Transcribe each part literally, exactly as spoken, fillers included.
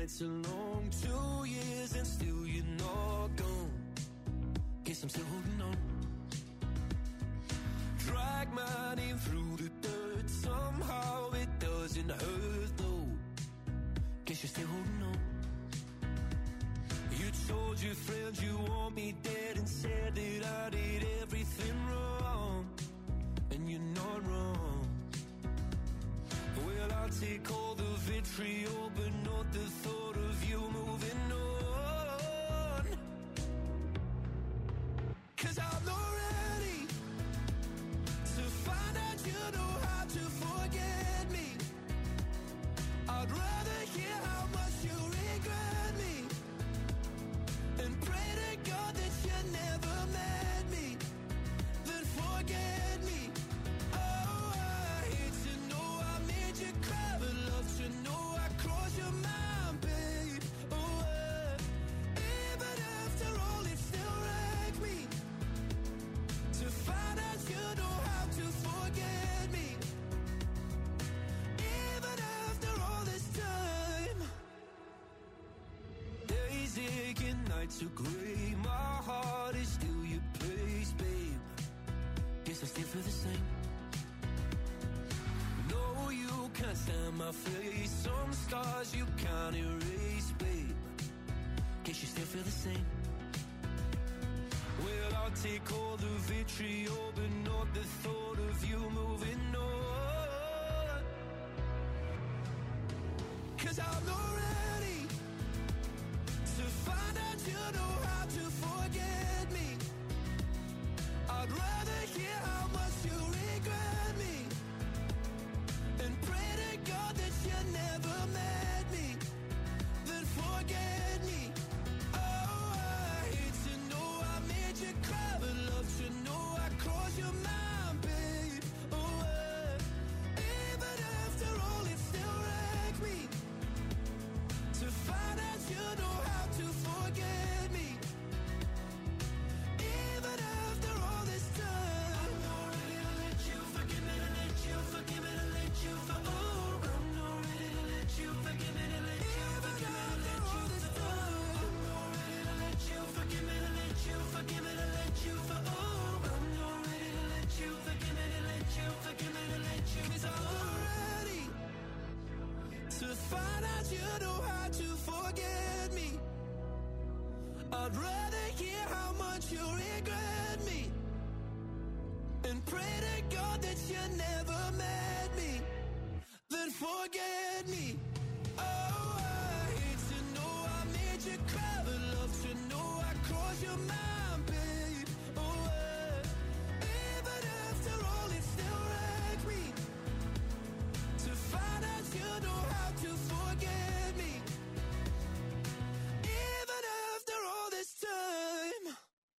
nights are long, two years and still you're not gone. Guess I'm still holding on. Drag my name through the dirt, somehow it doesn't hurt though. Guess you're still holding on. You told your friends you want me dead and said that I did everything wrong, and you're not wrong. Well, I'll take all the vitriol, but not the thought of you moving on. 'Cause I'm not ready to find out you know how to forget me. I'd rather hear how much you regret me and pray to God that you never met me, then forget me. Oh, I hate to know I made you cry, but love to know I crossed your mind, babe. Oh, uh, even after all it still wrecked me to find out you know how to forget me. Even after all this time, days aching, nights are grey, my heart is still your place, babe. Guess I still feel the same. No, you can't stand my face, some scars you can't erase, babe. Guess you still feel the same. Well, I'll take all the vitriol, but not the thought of you moving on. 'Cause I'm not ready to find out you know how to forget me. I'd rather hear how much you regret me and pray to God that you never met me, then forget me. Oh, I hate to know I made you cry, but love to know I crossed your mind, babe. Oh, uh, even after all it still wrecked me to find out you know how to forget me. Even after all this time, I'm not ready to let you forgive me, to let you forgive me, to let you for oh, I'm not ready to let you forgive me, to let you forgive me, to let you for oh, I'm not ready to let you forgive me, to let you forgive me, to let you for oh, I'm not ready to let you forgive me, to let you forgive me, to let you 'cause I'm not ready to find out you know how to forget me. I'd rather hear how much you regret me and pray to God that you never met me, then forget me. Oh, I hate to know I made you cry, but love to know I crossed your mind, babe. Oh, uh, even after all it still wrecked me to find out you know how to forget me. Even after all this time.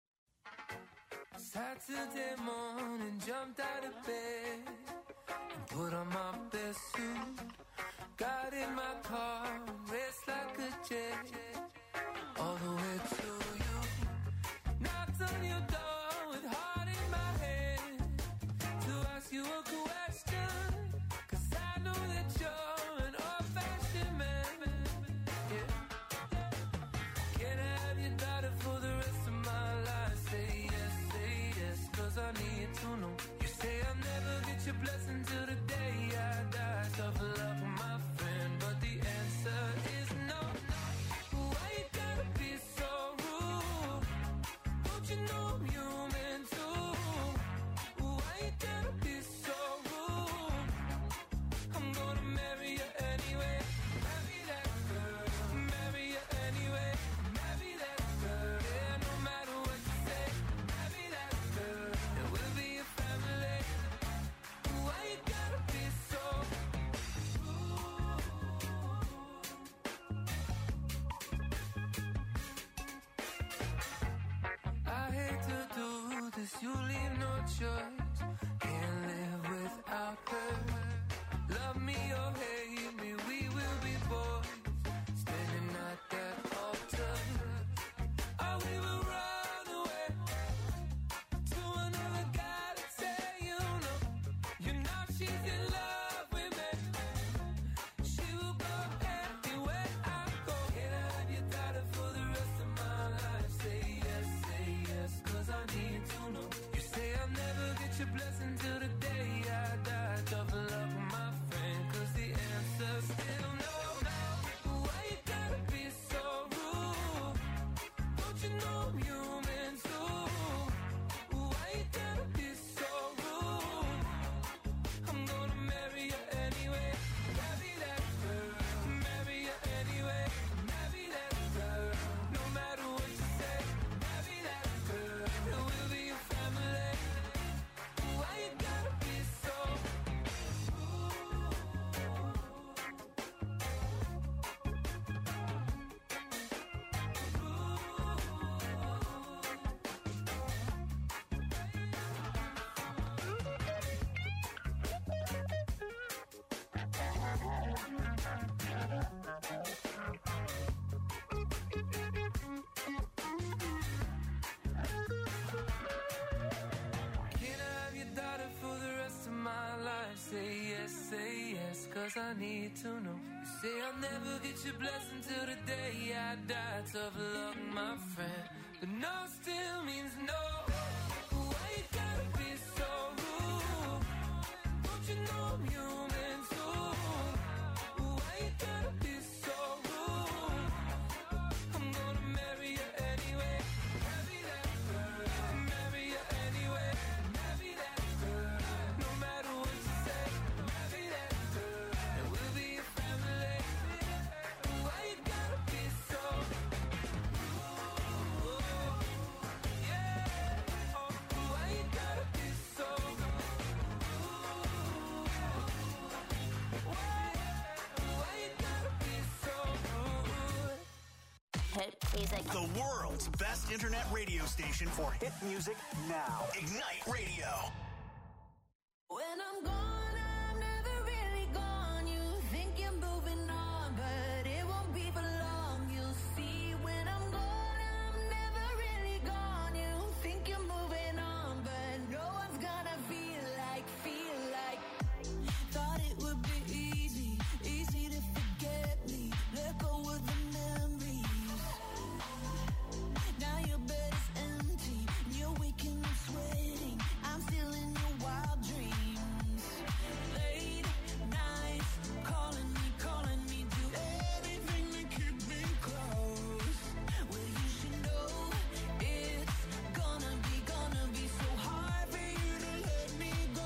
Saturday morning, jumped out of bed and put on my best suit. Got in my car, raced like a jet all the way to you. Knocked on your door with heart in my hand to ask you a question, 'cause I know that you're an old-fashioned man. Yeah. Can I have your daughter for the rest of my life? Say yes, say yes, 'cause I need to know. You say I'll never get your blessing till the day I die. Tough love for my friend, but the answer is no. Why you gotta be so rude? Don't you know I'm human too? Why you gotta be so rude? I'm gonna marry you anyway. Marry that girl. Marry you anyway. Marry that girl. Yeah, no matter what you say. Marry that girl. And we'll be a family. Why you gotta be so rude? I hate to do this, you leave no choice. Can't live without her. Love me or hate me, we will be boys. Standing at that altar. Oh, we will run away to another guy that say you know. You know she's in love with me. She will go anywhere I go. I need to know. You say I'll never get your blessing till the day I die. Tough luck, my friend, but no still means no. Why you gotta be so rude? Don't you know I'm human too? Why you gotta be so rude? I'm gonna marry you anyway. Marry that girl. Marry you anyway. Marry that girl. No matter what you say. Marry that girl. And we'll be a family. Why you gotta be so rude? Yeah. Oh, why you gotta be so rude? Why? Why you gotta be so rude? Hit music. The world's best internet radio station for hit music now. Ignite Radio. When I'm gone, I'm never really gone. You think you're moving on, but it won't be for long. You'll see when I'm gone, I'm never really gone. You think you're moving on, but no one's gonna feel like, feel like. Thought it would be easy, easy to forget me. Let go of the memories. Now your bed is empty, and you're waking up sweating. I'm still in your wild dreams. Late nights, calling me, calling me, do everything to keep me close. Well, you should know it's gonna be, gonna be so hard for you to let me go.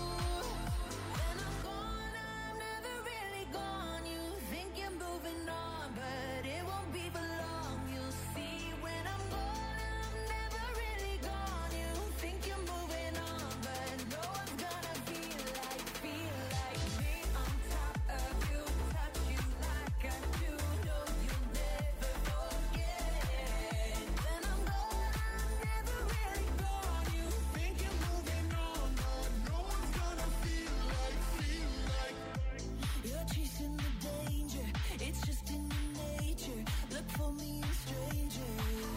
When I'm gone, I'm never really gone. You think you're moving on, but it won't be for long. You'll see when I'm gone, I'm never really gone. You think you're moving on, but no one's gonna feel like, feel like me on top of you, touch you like I do. No, you'll never forget. When I'm gone, I'm never really gone. You think you're moving on, but no one's gonna feel like, feel like. You're chasing the danger, it's just in your nature. Look for me in strangers.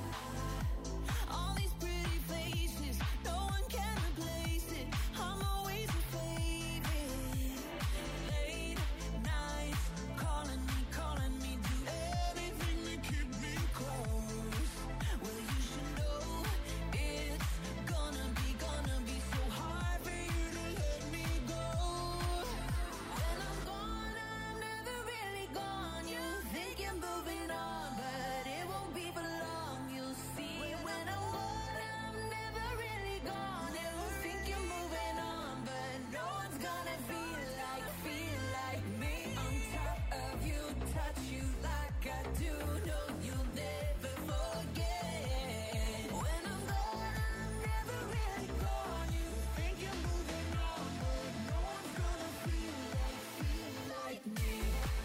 All these pretty faces, no one can replace it. I'm always your favorite. Late nights, calling me, calling me, do everything to keep me close. Well, you should know it's gonna be, gonna be so hard for you to let me go. When I'm gone, I'm never really gone. You think you're moving on, but it won't be for long. You'll see when I'm gone, I'm never really gone. You think you're moving on, but no one's gonna feel like, feel like me on top of you, touch you like I do. No, you'll never forget. When I'm gone, I'm never really gone. You think you're moving on, but no one's gonna feel like, feel like me.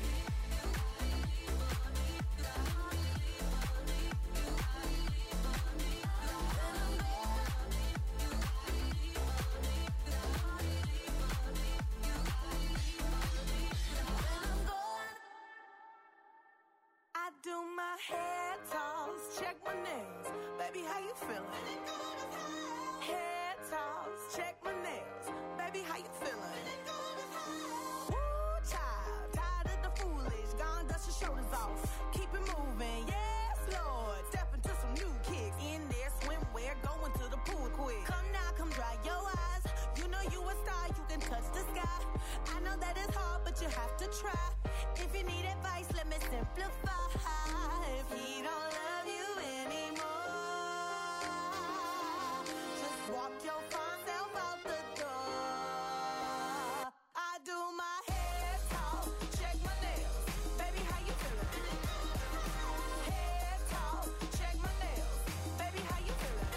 I do my hair toss, check my nails. Baby, how you feeling? Hair toss, check my nails. Baby, how you feeling? Woo, child, tired of the foolish. Gone, dust your shoulders off. Keep it moving, yes, Lord. Step into some new kicks. In there, swimwear, going to the pool quick. Come now, come dry your eyes. You know you a star, you can touch the sky. I know that it's hard, but you have to try. If you need advice, let me simplify. If he don't love you anymore, just walk your fine self out the door. I do my hair talk, check my nails. Baby, how you feeling? Hair talk, check my nails. Baby, how you feeling?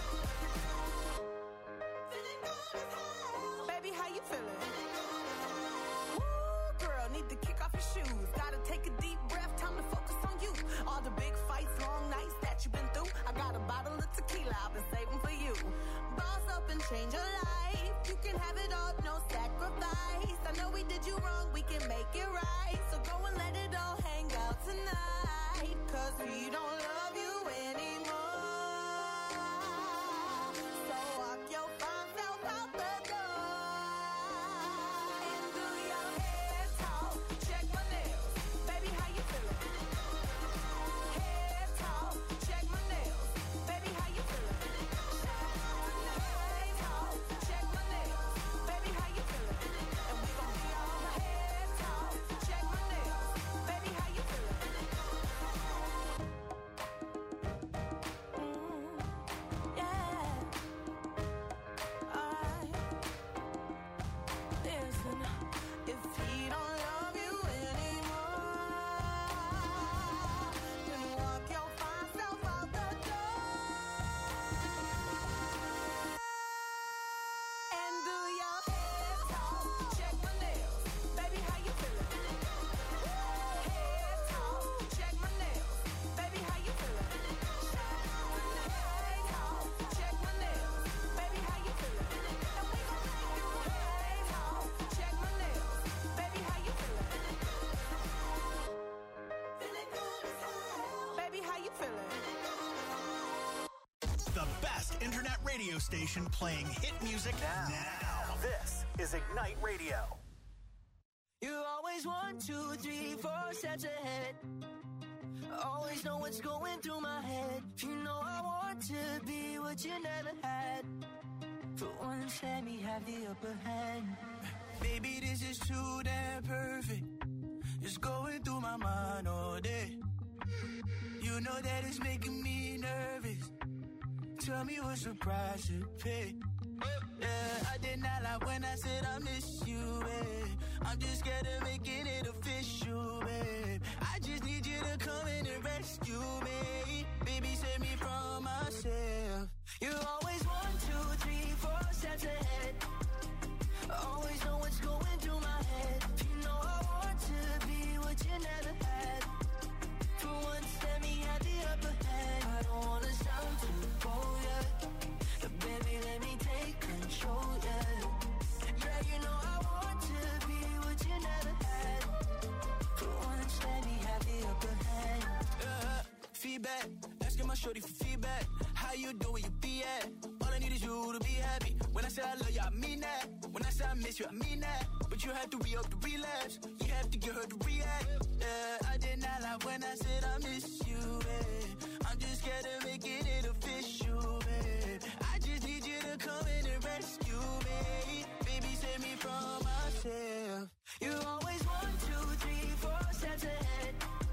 Feeling good as hell. Baby, how you feeling? Woo, girl, need to kick off your shoes. Gotta take a deep breath, time to radio station playing hit music now. now. This is Ignite Radio. You always one, two, three, four steps ahead. Always know what's going through my head. You know I want to be what you never had. For once, let me have the upper hand. Baby, this is too damn perfect. It's going through my mind all day. You know that it's making me nervous. Tell me what's the price to pay. Yeah, I did not lie when I said I miss you, babe. I'm just scared of making it official, babe. I just need you to come in and rescue me. Baby, save me from myself. You always one, two, three, four steps ahead. Always know what's going through my head. You know I want to be what you never had. For once, let me have the upper hand. I don't wanna sound too bold, yeah. But baby, let me take control, yeah. Yeah, you know I want to be what you never had. For once, let me have the upper hand. Uh, feedback, asking my shorty for feedback. How you doing, where you be at? All I need is you to be happy. When I say I love you, I mean that. When I say I miss you, I mean that. But you have to re-up the relapse. You have to get her to react. Yeah, I did not lie when I said I miss you, babe. I'm just scared of making it official, babe. I just need you to come in and rescue me. Baby, save me from myself. You always one, two, three, four steps ahead.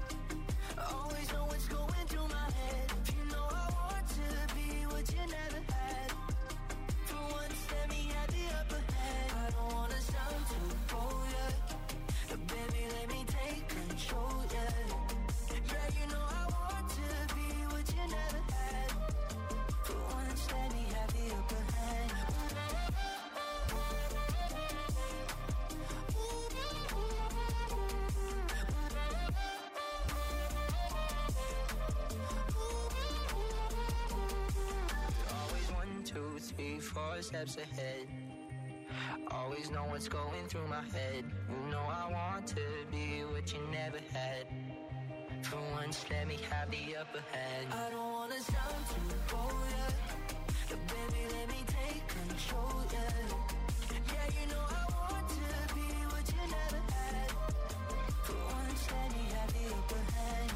Always know what's going through my head. You know I want to be what you never had. For once, let me have the upper hand. I don't wanna sound too bold, yeah. But baby, let me take control, yeah. Yeah, you know I want to be what you never had. For once, let me have the upper hand. Always one, two, three, four steps ahead. Always know what's going through my head. You know I want to be what you never had. For once, let me have the upper hand. I don't wanna sound too bold, yeah. But baby, let me take control, yeah. Yeah, you know I want to be what you never had. For once, let me have the upper hand.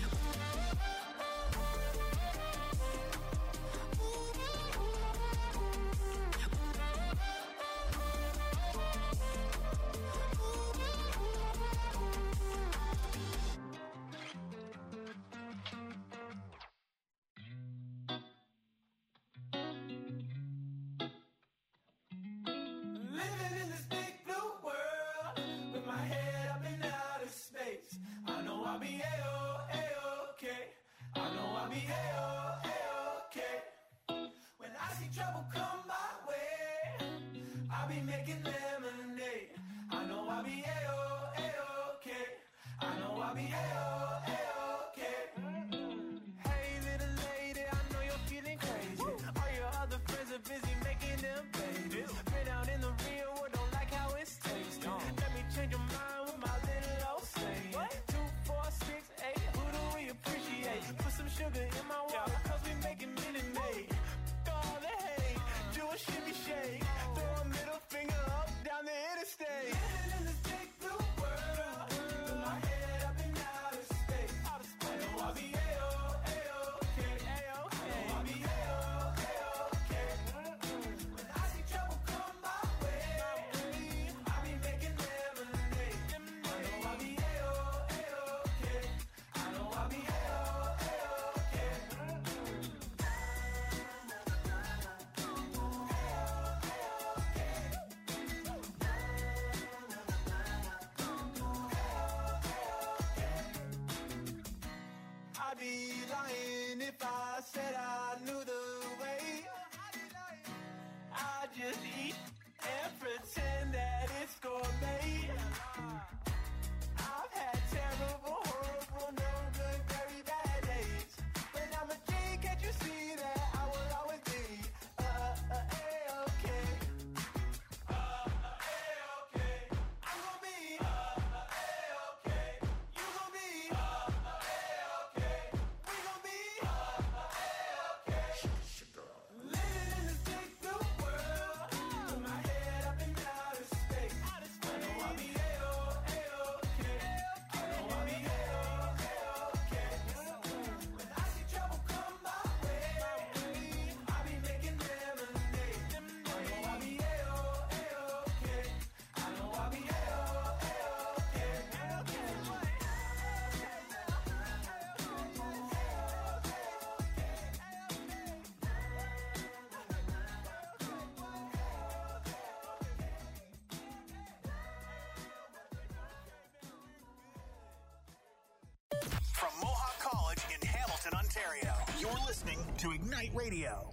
Living in this big blue world with my head up in outer space. I know I'll be A-O, A-okay. I know I'll be A-O, A-okay. When I see trouble come my way, I'll be making lemonade. I know I'll be A-O, A-okay. I know I'll be A-O, A-okay. Hey little lady, I know you're feeling crazy. All your other friends are busy making them babies. Been out in the real world, don't like how it's tasting. Let me change your mind with my little old saying. Two, four, six, eight, who do we appreciate? Put some sugar in my water, cause we making Minute Maid. All the hate, do a shimmy shake. Throw a middle finger up down the interstate. Living in this big blue world with my head up in outer space. I know I'll be A-O, A-okay. I know I'll be A-O, A-okay. When I see trouble come my way, I'll be making lemonade. I know I'll be A-O, A-okay. I know I'll be A-O, A-okay. I'd be lying if I said I knew the way. I just eat and pretend that it's gourmet. I've had terrible, horrible, no good, very bad days. But I'm a king, can't you see that I will always be uh, uh, A-okay. Uh, uh, A-okay. I'm gonna be uh, uh, A-okay. You gonna be uh, uh, A-okay. We gonna be uh, uh, A-okay. You're listening to Ignite Radio.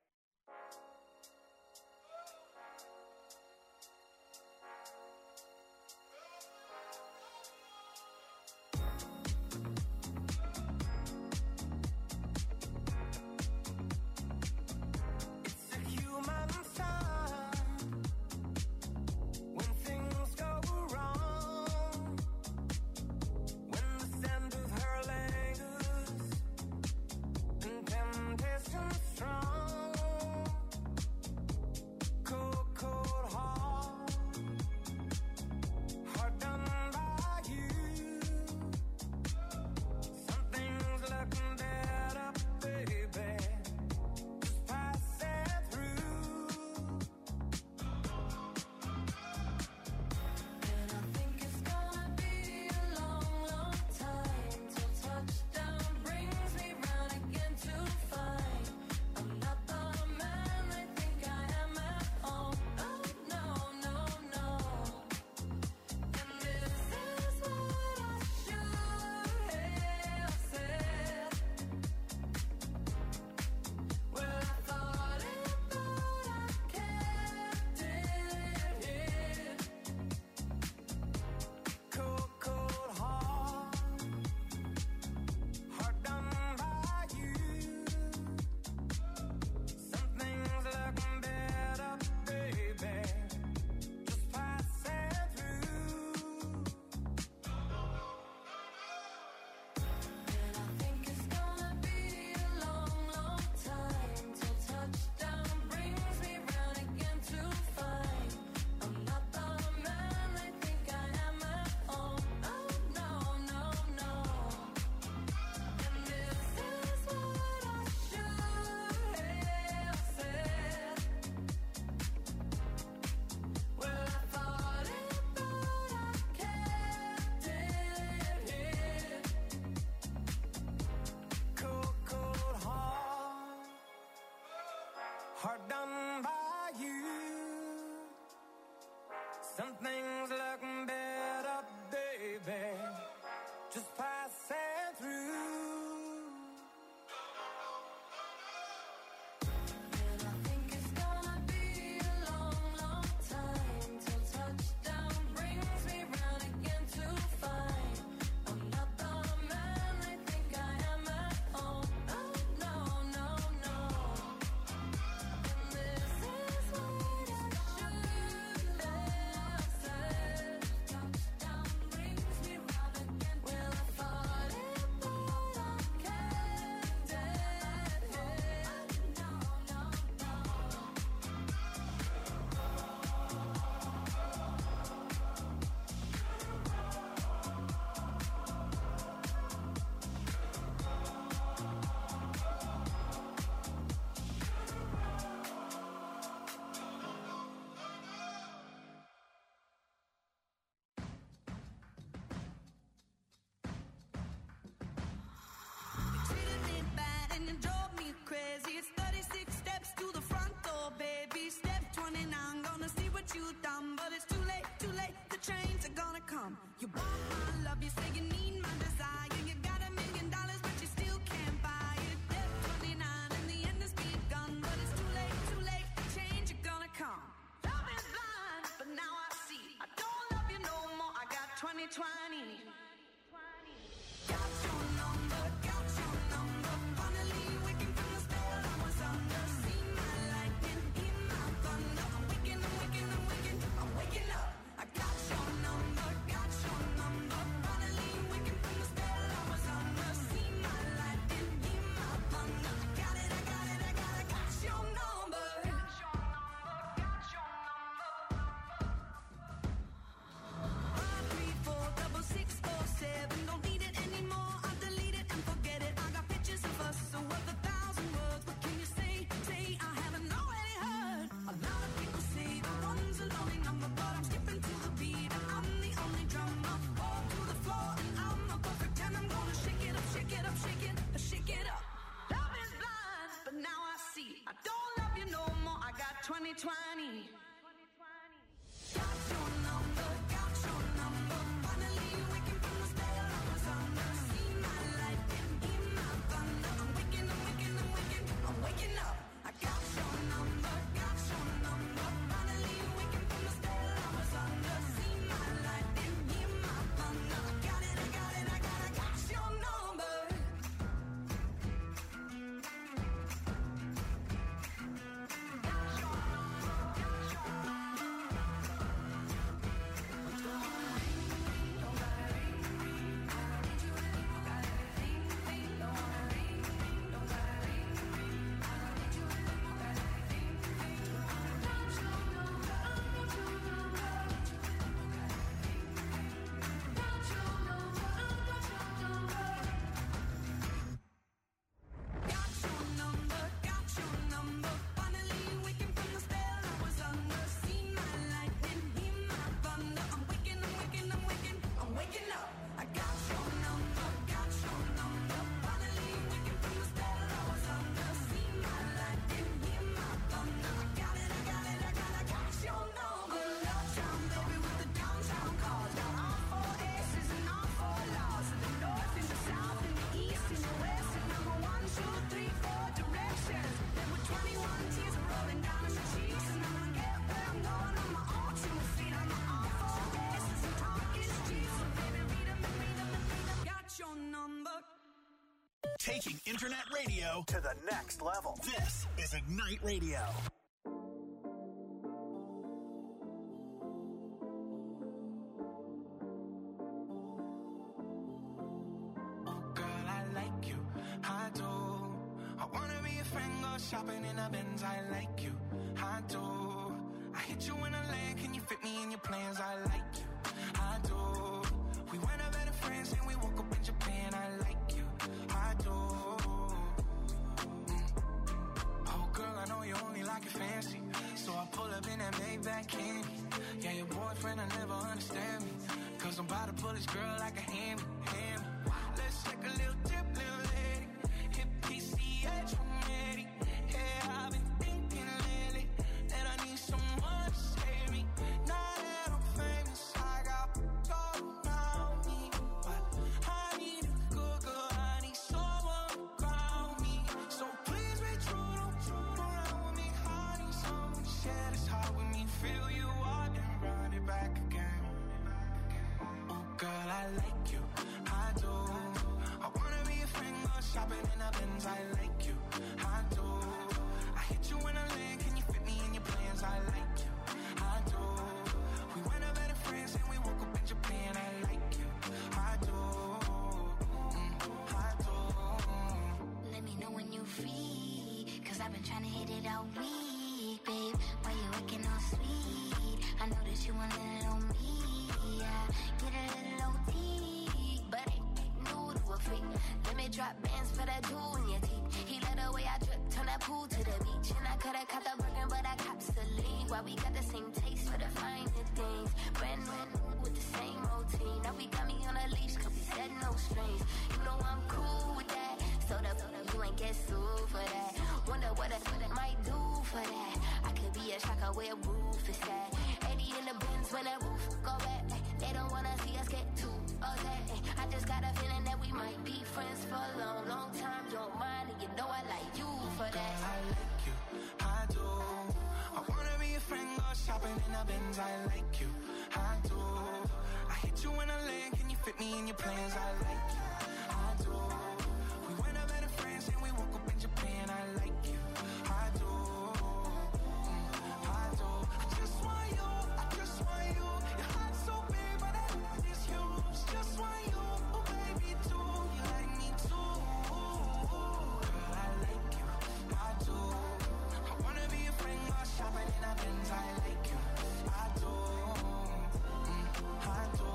Hard done by you. Some things look better, baby, just passing through. And I think it's gonna be a long, long time till touchdown brings me round again to find I'm not the man I think I am at home. No, no, no, no. And this is what I should have said. Touchdown brings me round again. Well, I thought it, but I can't dead it. No, no, no. You treated me bad and you drove me crazy. It's thirty-six steps to the front door, baby. Step twenty-nine, gonna see what you done. But it's too late, too late, the trains are gonna come. You want my love, you say you need my desire. You got a million dollars, but you still can't buy it. Step twenty-nine, and the end has begun. But it's too late, too late, the change are gonna come. Love is blind, but now I see. I don't love you no more, I got twenty twenty. Got your number, got your number. Finally waking from the spell I was under. See my lightning, hear my thunder. I'm waking, I'm waking, I'm waking, I'm waking up. I got your number, got your number. Finally waking from the spell I was under. See my lightning, hear my thunder. I got it, I got it, I got it, got your number. Got your number, got your number. Five, three, four, double six, four, seven. Don't need it anymore. I'll delete it and forget it. I got pictures of us, so worth a thousand words. What can you say? Say I haven't already heard. A lot of people say the one's a lonely number, but I'm skipping to the beat and I'm the only drummer. Fall to the floor and I'm a perfect ten. I'm gonna shake it up, shake it up, shake it, uh, shake it up. Love is blind, but now I see. I don't love you no more. I got twenty twenty. Got your number, got your number. Finally waking from the spell I was under. See my light and hear my thunder. I'm waking, I'm waking, Taking internet radio to the next level. This is Ignite Radio. Shopping in a Benz, I like you, I do. I hit you in a lane, can you fit me in your plans? I like you, I do. We went out better friends and we woke up in Japan. I like you, I do. Mm. Oh girl, I know you only like it fancy, so I pull up in that Maybach candy. Yeah, your boyfriend will never understand me, cause I'm about to pull this girl like a hand, hand. Let's take a little dip, little lady. Hit P C H one eighty. Yeah, I've been thinking lately that I need someone to save me. Now that I'm famous, I got gold around me, but I need a good girl, I need someone around me. So please be true, don't true around with me. I need someone to share this heart with me. Feel you out and run it back again. Oh girl, I like you, I do. I wanna be a friend, go shopping in a Benz. I like you, I do. Hit you in a lane, can you fit me in your plans? I like you, I do. We went out better friends and we woke up in Japan. I like you, I do, mm, I do. Let me know when you free, cause I've been trying to hit it all week, babe. Why you looking all sweet? I know that you want a little me, yeah. Get a little O T, but ain't new to a freak. Let me drop bands for that jewel in your teeth. He let the way I drip, turn that pool to the beach. And I could've caught the Birkin, but I cops the league. Why we got the same taste for the finer things. Brand new with the same routine. Now we got me on a leash, cause we said no strings. You know I'm cool with that, so the you ain't get sued for that. Wonder what I, what I might do for that. I could be a shocker where roof is at. eighty in the Benz when that roof go back. They don't wanna see us get too upset. I just got a feeling that we might be friends for a long, long time. Don't mind, and you know I like you for that. Girl, I like you, I do. I wanna be a friend, go shopping in a Benz. I like you, I do. I hit you in a lane, can you fit me in your plans? I like you, I do. We went out better friends and we woke up in Japan. I like you, I do, mm, I do. I just want you, I just want you. Your heart's so big, but I want this huge. Just want you, oh baby, too. You like me too. Girl, I like you, I do. I wanna be a friend, go shopping in a Benz. I like you, I do, mm, I do.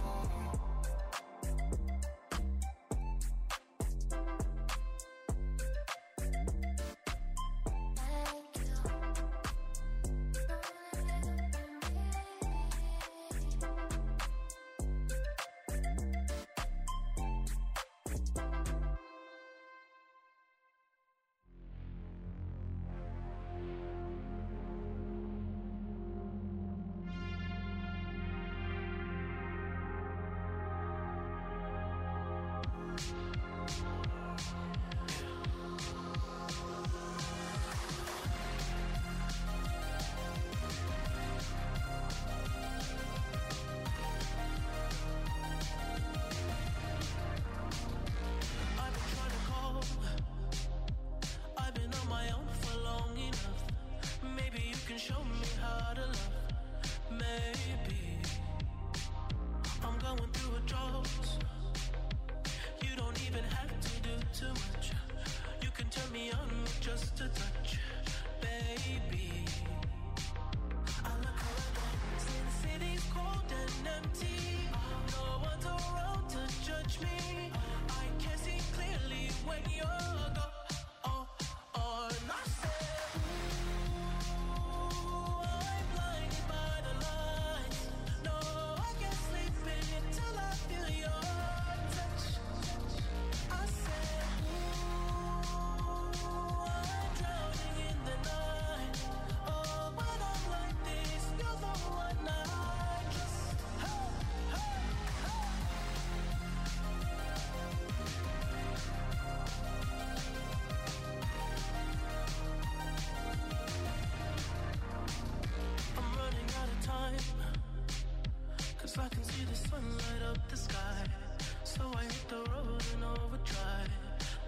I can see the sun light up the sky. So I hit the road in overdrive.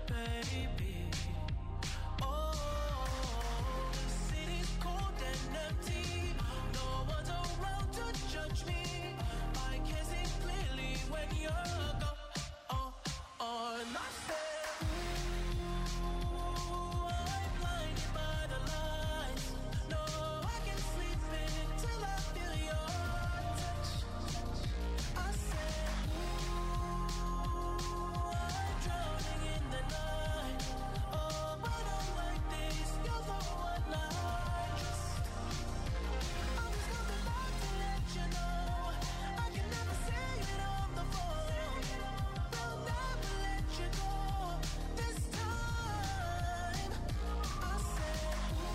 baby. Oh, the city's cold and empty. No one's around to judge me. I can see clearly when you're gone. Oh, oh, and I said, ooh, I'm blinded by the lights. No, I can't sleep until I feel your touch. I said, ooh, I'm drowning in the night. Oh, but I'm like this, you're the one I trust. I was coming back to let you know I can never say it on the phone. Will never let you go this time. I said,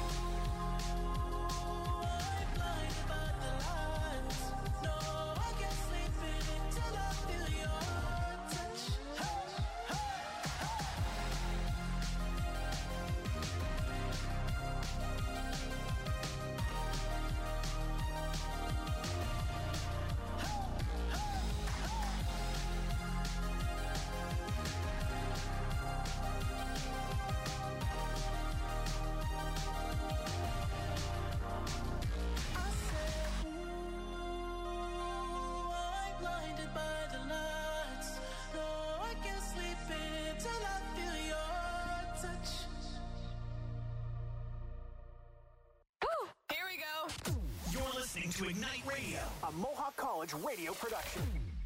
ooh, I'm blinded by the lights. No, I can't sleep until I feel your touch. Hey, hey, I said, ooh, I'm blinded by the lights. No, I can't sleep until I feel your touch. Here we go. You're listening to Ignite Radio, a Mohawk College radio production.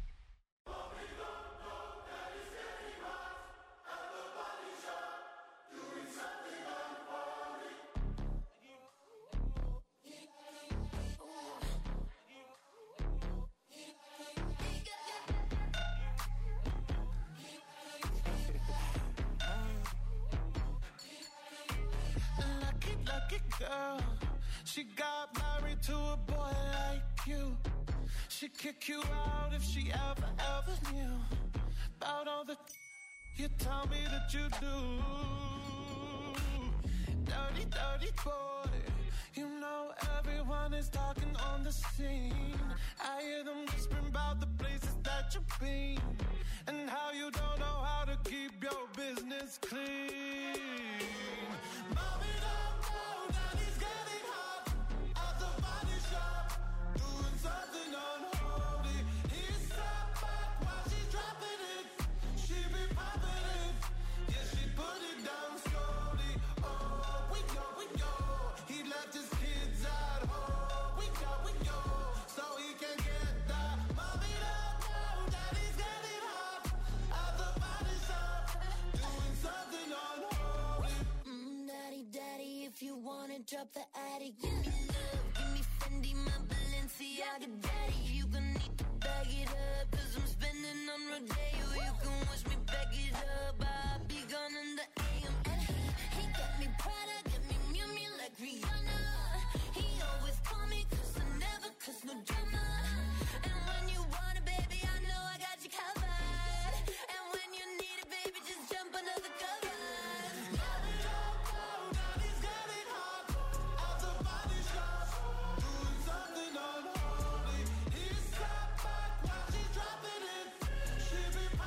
Lucky, lucky girl. She got married to a boy like you. She'd kick you out if she ever, ever knew about all the you tell me that you do. Dirty, dirty boy. You know everyone is talking on the scene. I hear them whispering about the places that you've been and how you don't know how to keep your business clean. Mommy don't know that he's getting hot at the body shop, doing something unholy. He sat back while she's dropping it. She be popping it. Yeah, she put it down slowly. Oh, we go, we go. He left his kids at home. We go, we go. So he can get that. Mommy don't know that he's getting hot at the body shop, doing something unholy. Mm, daddy, daddy, if you wanna drop the attic, give me love, give me Fendi, my Balenciaga, daddy. You gon' need to bag it up, cause I'm spending on Rodeo. You can wish me back it up, I'll be gone in the A M. And he, he got me Prada, got me Miu Miu like Rihanna. He always call me cause I never cause no drama. And when you want it, baby, I know I got you covered. And when you need it, baby, just jump under the covers. Mommy don't know that he's getting hot at the body shop, doing something unholy. He sat back while she's dropping it. She be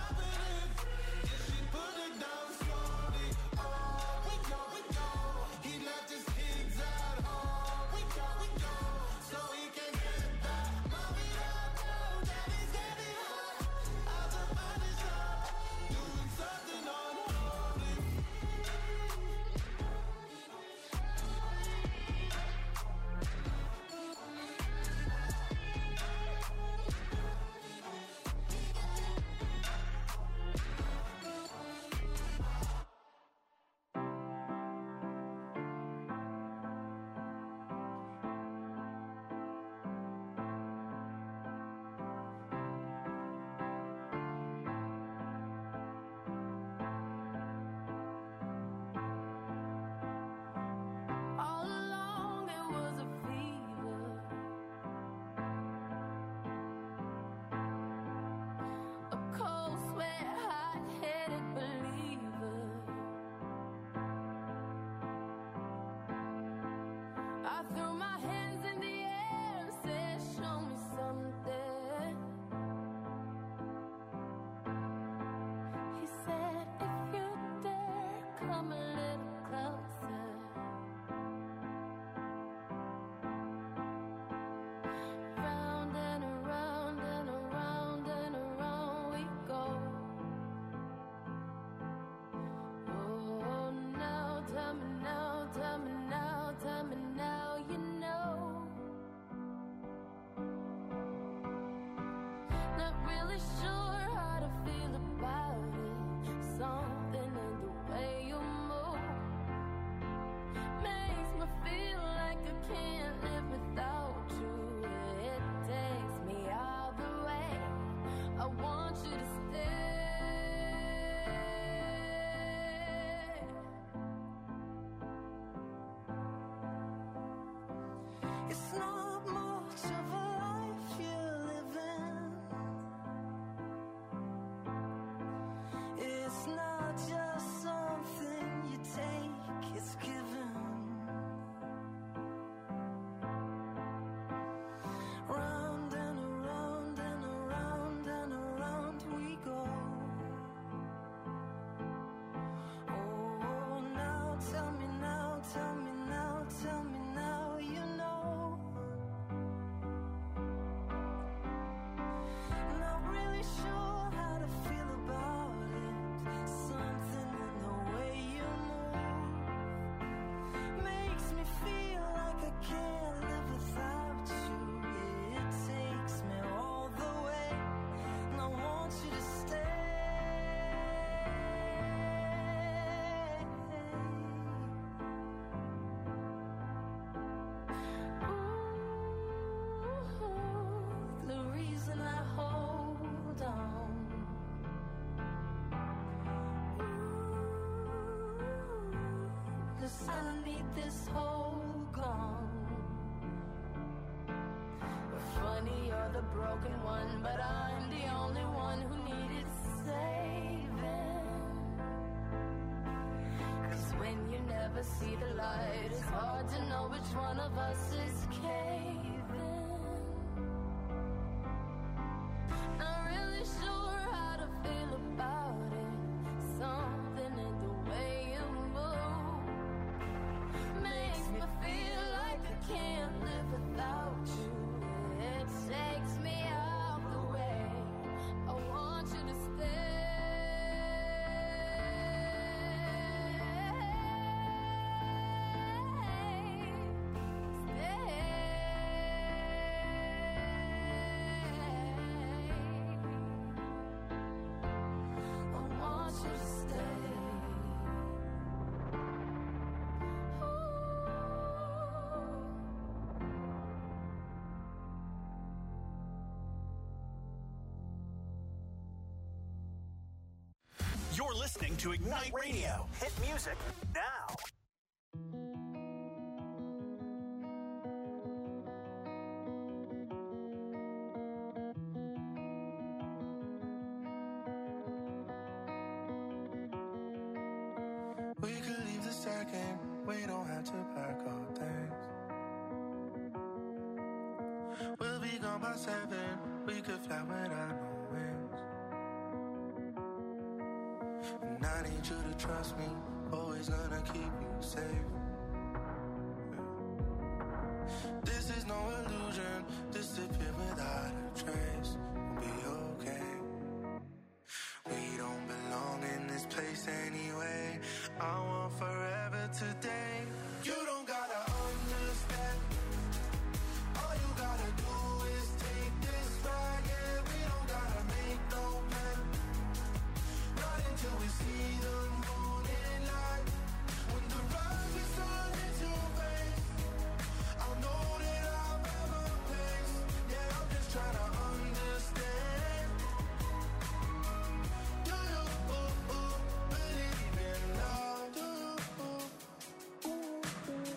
really sure how to feel about it. Something in the way you move makes me feel like I can't live without you. It takes me all the way. I want you to stay. It's not much of a life you're living. It's not just something you take, it's given. Round and around and around and around we go. Oh, now tell me now, tell me now, tell me now, you know. Not really sure how to feel about it. Something in the way you move makes me feel like I can't live without you. It takes me all the way, and I want you to stay. Ooh, the reason I hold on. Ooh, 'cause I need this whole gone. Funny, you're the broken one, but I'm the only one who needed saving. 'Cause when you never see the light, it's hard to know which one of us is caving. Not really sure how to feel about it. Something in the way you move makes me feel like I can't live without you. It takes me out the way. I want you to stay. I want you to stay. You're listening to Ignite Radio. Hit music now. We could leave the second, we don't have to pack our things. We'll be gone by seven, we could fly without no wings. And I need you to trust me, always gonna keep you safe. This is no illusion, disappear without a trace. We'll be okay. We don't belong in this place anyway. I want forever today. You don't gotta understand. All you gotta do is take this ride. Yeah, we don't gotta make no plan. Not until we see the morning light. When the rise is on into face, I'll know that I've ever placed. Yeah, I'm just trying to understand. Do you ooh, ooh, believe in love? Do you ooh, ooh,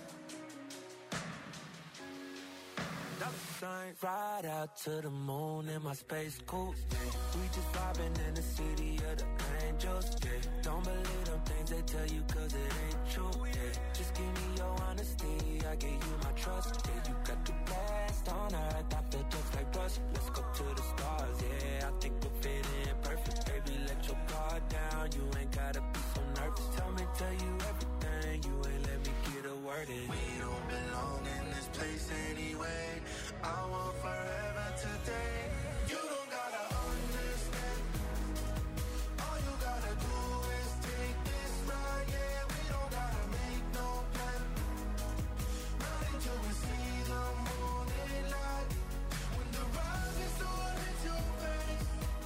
Dollar signs, ride out to the moon in my space coupe. We just vibing in the city of the angels. Yeah, don't believe them things they tell you 'cause it ain't true. Yeah, just give me your honesty, I give you my trust. Yeah, you got the best on earth, I feel just like rust. Let's go to the stars. Yeah, I think we'll fit in perfect. Baby, let your guard down. You ain't gotta be so nervous. Tell me, tell you everything. You ain't let me get a word in. we don't belong in this place anyway. I want forever today. You don't gotta understand. All you gotta do is take this ride. Yeah, we don't gotta make no plan. Not until we see the morning light. When the rise is on into your face,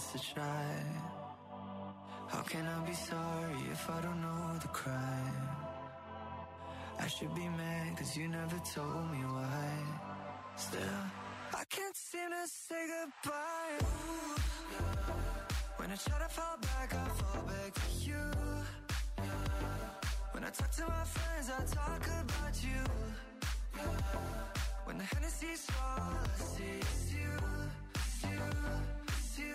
chance to try. How can I be sorry if I don't know the crime? I should be mad cause you never told me why. Still, I can't seem to say goodbye. Ooh, yeah. When I try to fall back, I fall back to you. Yeah. When I talk to my friends, I talk about you. Yeah. When the Hennessy's all I see is you, is you, is you.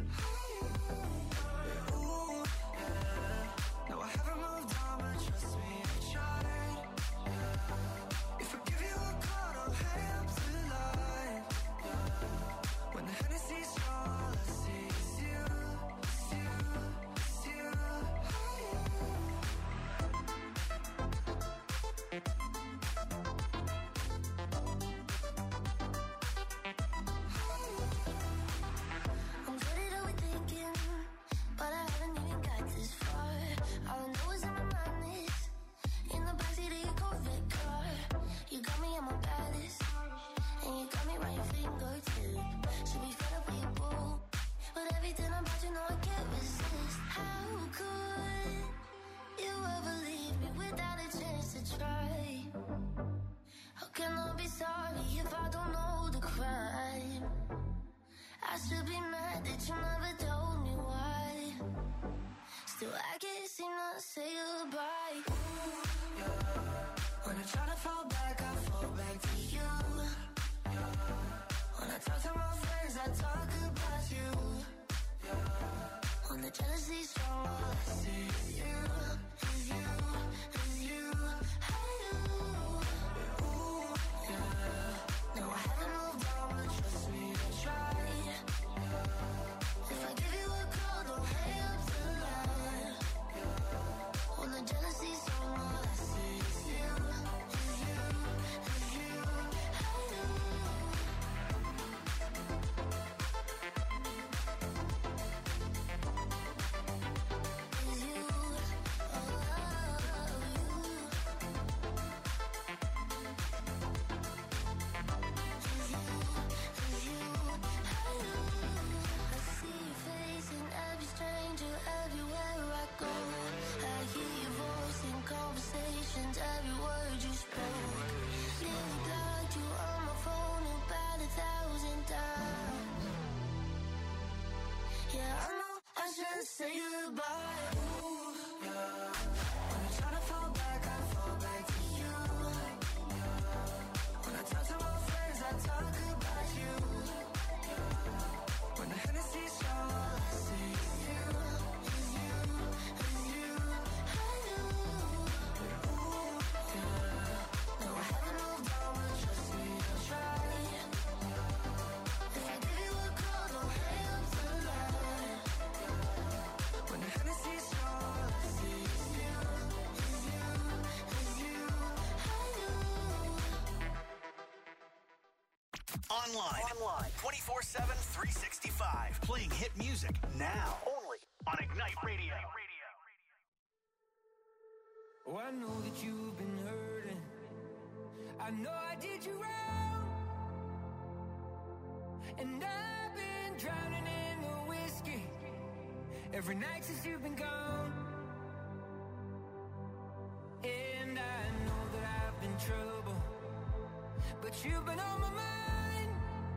Yeah, ooh, yeah. No, I haven't moved on, but trust me, I tried. Yeah. If I give you a call, don't hang up the line. Yeah. When the Hennessy's all I see is you, is you, is you. I'm good at overthinking, but I haven't even got this far. All I know is in my mind is in the backseat of your Corvette car. You got me at my baddest, and you got me right your fingertip. Should be fed up with your boo, but everything about you know I can't resist. How could you ever leave me without a chance to try? How can I be sorry if I don't know the crime? I should be mad that you never told me why. Still, I can't seem to say goodbye. Ooh, yeah. When I try to fall back, I fall back to you. Yeah. When I talk to my friends, I talk about you. Yeah. When the jealousy's strong, all I see is you, is you, is you. Hey, you. Ooh, yeah. No, I haven't moved on, but trust me, I tried. If I give you a call, don't hang up the line. When the jealousy's on, all I see is you, is you, is you. Hey, you. Is you, oh, you. Is you, is you. Hey, you. I see your face in every stranger everywhere I go. I hear your voice in conversations, every word you spoke. Nearly blocked you on my phone about a thousand times. Yeah, I know I should say goodbye. Ooh, yeah. When I try to fall back, I fall back to you. Yeah. When I talk to my friends, I talk about you. When the Hennessy's all I see is you, is you, is you. Hey, you. Ooh, yeah. No, I haven't moved on, but trust me, I tried. If I give you a call, don't hang up the line. When the Hennessy's all I see is you, is you, is you. Hey, you. Online. Online. twenty-four seven, three sixty-five. Playing hit music now. Only on Ignite Radio. Oh, I know that you've been hurting. I know I did you wrong. And I've been drowning in the whiskey every night since you've been gone. And I know that I've been trouble, but you've been on my mind.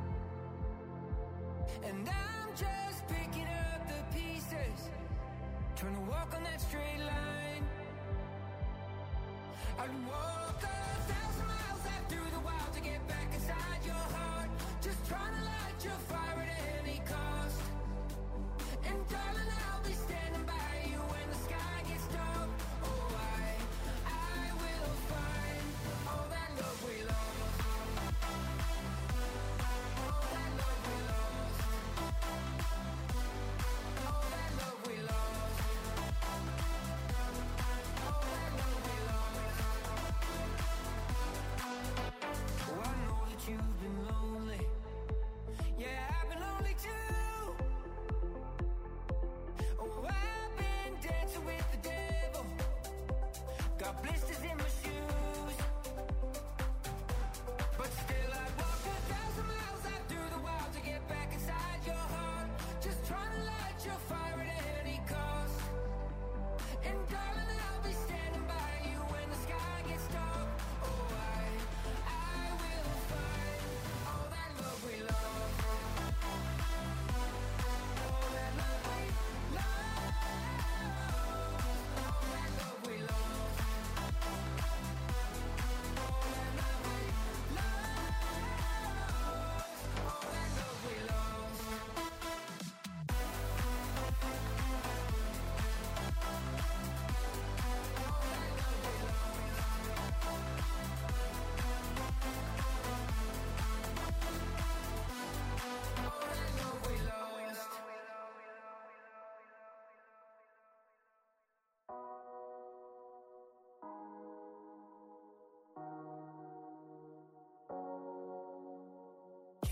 And I'm just picking up the pieces, trying to walk on that straight line. I'd walk a thousand miles out through the wild to get back inside your heart, just trying to light your fire at any cost. And darling, I'll be standing by you when the sky gets dark. Oh, I, I will find all that love we lost. All that love we lost. All that love we lost. All that love we lost.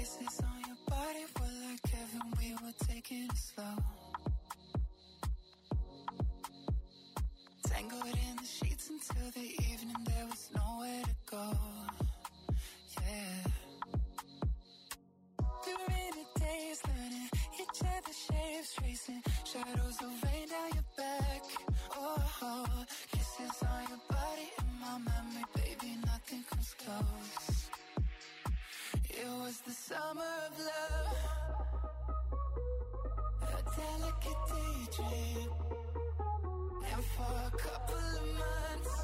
Kisses on your body were like heaven, we were taking it slow. Tangled in the sheets until the evening, there was nowhere to go. Yeah. We were in the days learning each other's shapes, tracing shadows of rain down your back. Oh, oh, kisses on your body in my memory, baby, nothing comes close. It was the summer of love, a delicate daydream. And for a couple of months,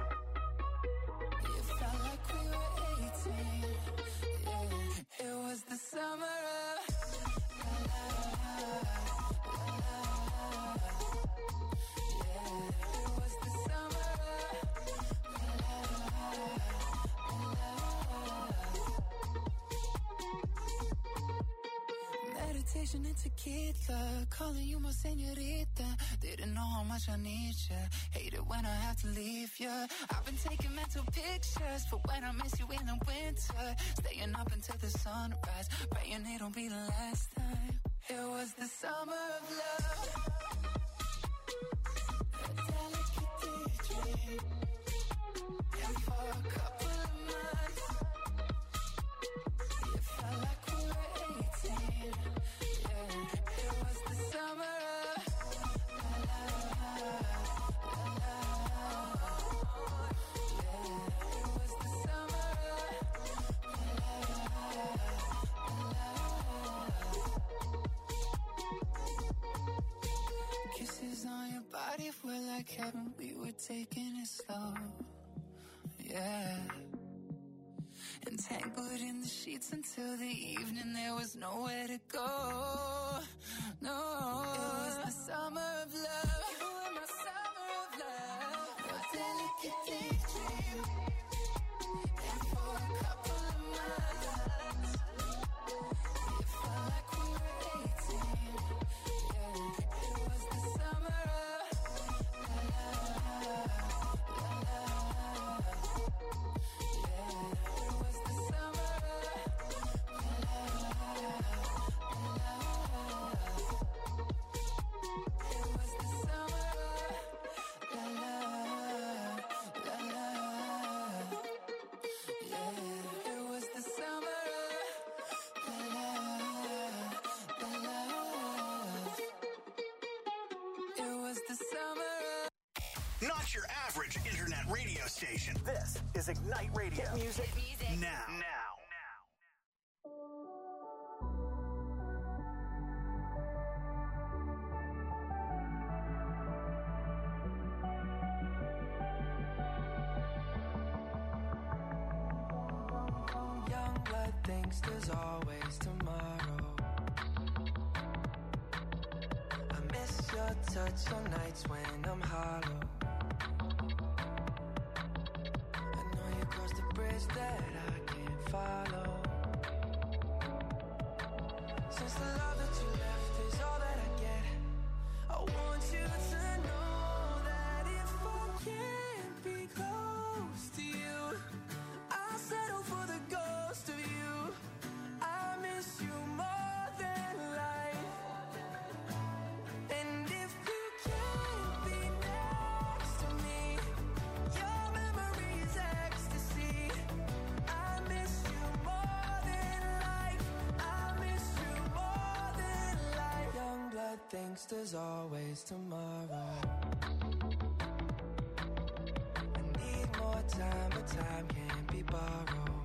it felt like we were eighteen. Yeah, it was the summer of la la la la la. Yeah, it was the summer of la la la la. Meditation and tequila, calling you my señorita. Didn't know how much I need you. Hate it when I have to leave you. I've been taking mental pictures for when I miss you in the winter. Staying up until the sunrise, praying it'll be the last time. It was the summer of love, a delicate daydream. And for a couple of months, it felt like we were eighteen. Yeah, it was the summer of la la la la la. Yeah, it was the summer of la la la la. Kisses on your body were like heaven, we were taking it slow. Yeah. Entangled in the sheets until the evening, there was nowhere to go. No, it was the summer of love. You were my summer of love, a delicate daydream. And for a couple of months, it felt like we were eighteen. Yeah, it was the summer of la la la la la. Yeah, it was the summer of la la la la la. It was the summer of la la la la. Yeah, it was the summer of la la la la. It was the summer of Not your average internet radio station. This is Ignite Radio. Hit music, now. Now. Young blood thinks there's always tomorrow. I miss your touch on nights when I'm hollow. I know you crossed the bridge that I can't follow. Since the love that you left is all that I get, I want you to know that if I can't be close to you, I'll settle for the ghost of you. I miss you more than life. And if you can't be next to me, your memory is ecstasy. I miss you more than life. I miss you more than life. Young blood thinks there's always tomorrow. I need more time, but time can't be borrowed.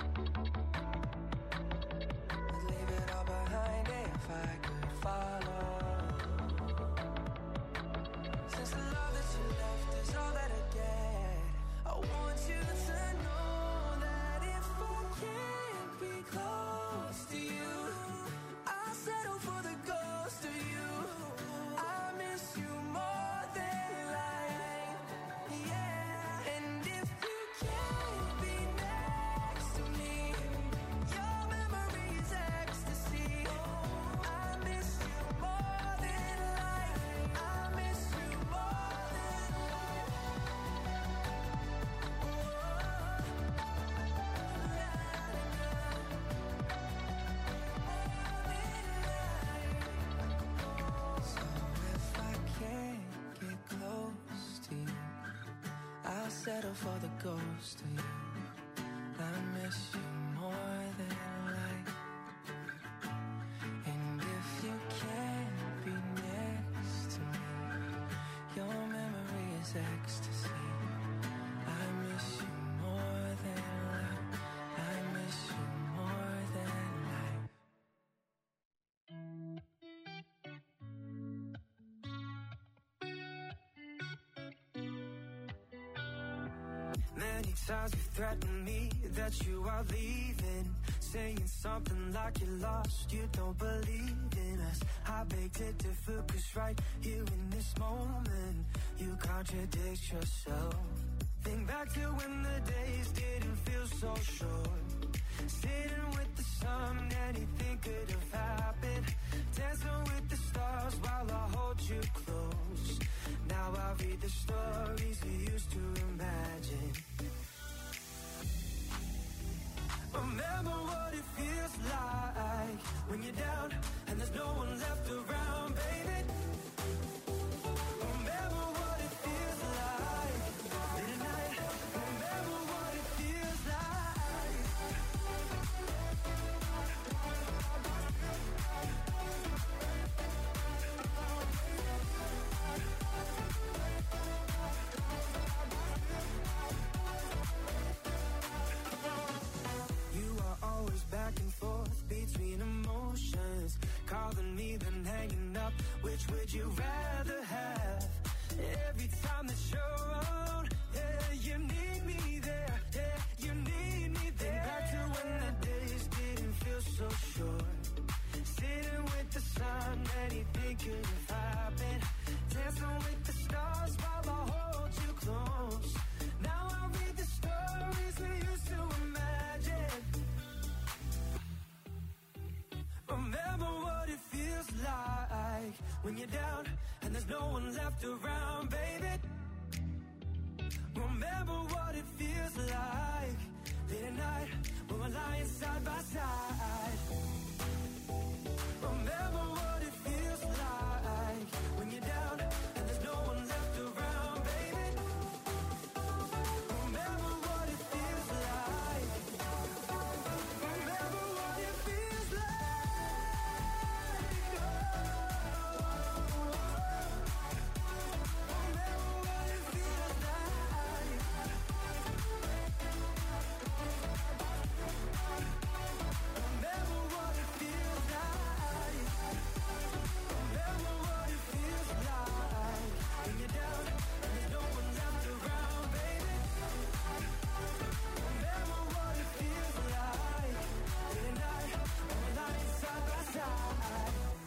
I'd leave it all behind if I could follow. Since the love that you left is all that I get, I want you to know that if I can't be close to you, I'll settle for the ghost of you. I miss you more than life. Yeah. And if you can't be next settle for the ghost of you. I miss you more than life. And if you can't be next to me, your memory is ecstasy. I miss you more than life. I miss you more than life. Many times you threaten me that you are leaving, saying something like you're lost, you don't believe in us. I beg to differ, cause right here in this moment, you contradict yourself. Think back to when the days didn't feel so short, sitting with the sun, anything could have happened, dancing with the stars while I hold you close. Now I read the stories we used to imagine. Remember what it feels like when you're down and there's no one left around, baby. Remember what it feels like late at night. Remember what it feels like. You are always back and forth between emotions, calling me then hanging up. Which would you rather have? Every time that you're around, yeah, you need me there, yeah, you need me there. Think back to when the days didn't feel so short, sitting with the sun, anything could have happened, dancing with the stars while I hold you close. Now I read the stories we used to imagine. Remember what it feels like when you're down and there's no one left around, baby. Remember what it feels like late at night when we're lying side by side. Remember what it feels like when you're down and there's no one left around, baby. Remember what it feels like. Remember what it feels like. Remember what it feels like. Remember what it feels like. Remember what it feels like when you're down and there's no one left around, baby. Remember what it feels like late at night when we're lying side by side.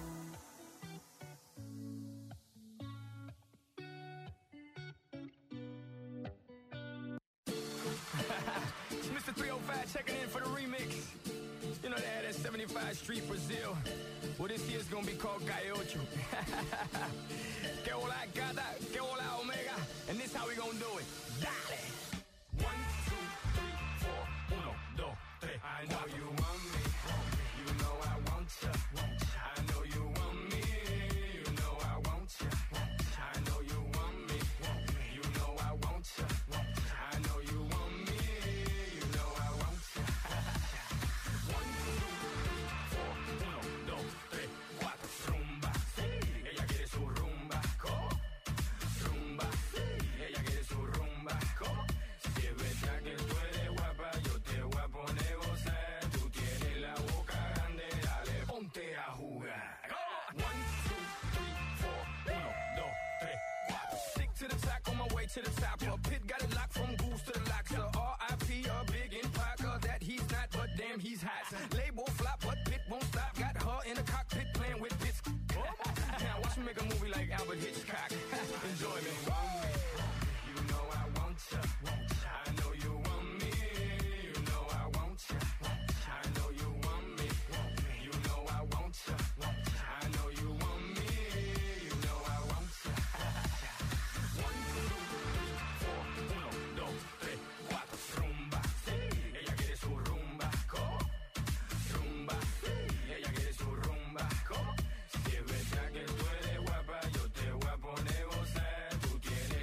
It's Mister three oh five checking in for the remix. You know they had that seventy-five Street Brazil. Well, this year's gonna be called Gaiocho. Que hola gata, que hola omega. And this how we gonna do it. Dale! One, two, three, four, uno, dos, tres. I know you want me. You know I want ya. I know you want me. You know I want ya. I know you want me. You know I want ya. I know you want me. You know I want ya. One, two, three, four, uno, dos, tres, cuatro. Rumba, sí. Ella quiere su rumba. ¿Cómo? Rumba, sí. Ella quiere su rumba. ¿Cómo? Si es verdad que tú eres guapa, yo te voy a poner gozar. Tú tienes la boca grande, dale, ponte a jugar. One, two, three, four, uno, dos, tres, cuatro. Stick to the track on my way to the top. A pit got it locked from goose to the locks. So R I P a big impact that he's not, but damn he's hot. Label flop, but pit won't stop. Got her in the cockpit playing with bits. Now watch me make a movie like Albert Hitchcock. Enjoy me. You know I want ya. I know you want me. You know I want ya. I know you want me. You know I want ya. I know you want me. You know I want ya. One, two, three, four, uno, dos, tres, cuatro. Rumba, sí. Ella quiere su rumba. ¿Cómo? Rumba, sí. Ella quiere su rumba. ¿Cómo? Si es verdad que tú eres guapa, yo te voy a poner gozar. Tú tienes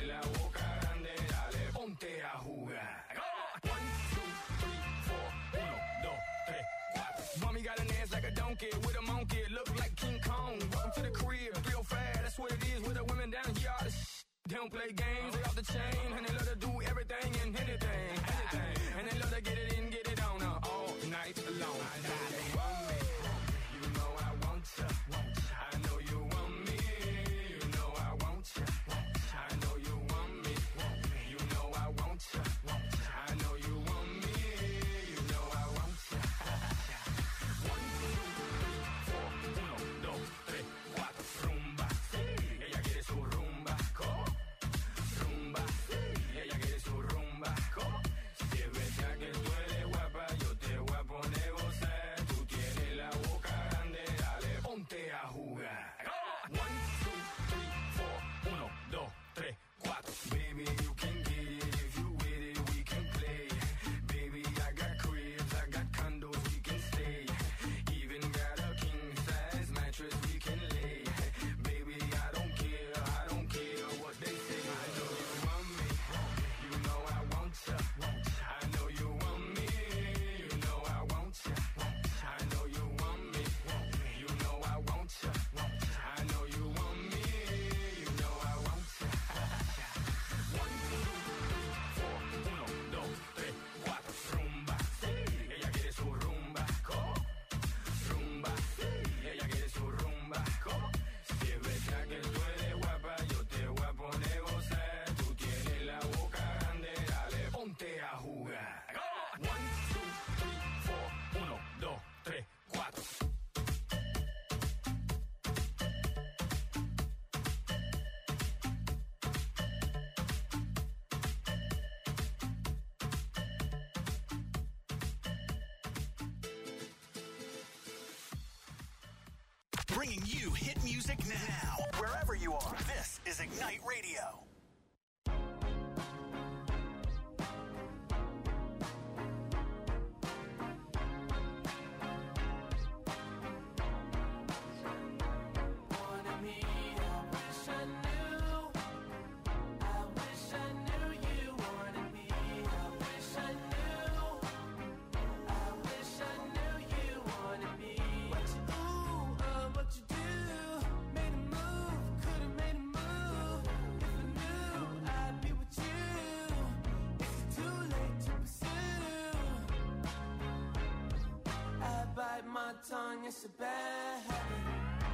funky with a monkey, look like King Kong. Welcome to the crib, three oh five, that's what it is with the women down here. All the sh- they don't play games, they off the chain, and they love to do everything and anything, anything. And they love to get it in, get it on uh, all night long. I know you want me, you know I want ya. I know you want me, you know I want ya. I know you want me, you know I want ya. I know you want me, you know I want ya. One, two, three, four, uno, dos, tres, cuatro, rumba. Ella quiere su rumba, co, rumba. Ella quiere su rumba, co. Si es verdad que tú eres guapa, yo te voy a poner gozar. Tú tienes la boca grande, dale, ponte a jugar. One, two, three, four, uno, dos, tres, cuatro. Baby, you can get it if you with it, we can play. Baby, I got cribs, I got condos, we can stay. Even got a king size mattress we can lay. Baby, I don't care, I don't care what they say. I know you want me, you know I want ya. I know you want me, you know I want ya. I know you want me, you know I want ya. I know you want me, you know I want ya. One, two, three, four, uno, dos, tres, cuatro, rumba. Ella quiere su rumba, co, rumba. Ella quiere su rumba, co. Si es verdad que tú eres guapa, yo te voy a poner gozar. Tú tienes la boca grande, dale, ponte a jugar. One, two, three, four, uno, dos, tres, cuatro. Bringing you hit music now, wherever you are. This is Ignite Radio. Wanted me, I wish I knew. I wish I knew you wanted me. I wish I knew. I wish I knew you wanted me. What you do, uh, what you do? Made a move, could've made a move. If I knew, I'd be with you. Is it too late to pursue? I bite my tongue, it's a bad habit.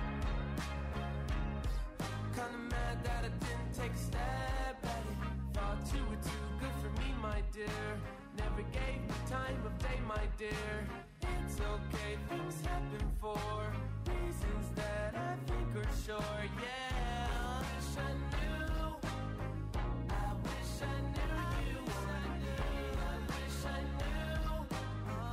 Kinda mad that I didn't take a stab at it. Thought you were too good for me, my dear. Never gave me time of day, my dear. It's okay, things happen for reasons that I think are sure.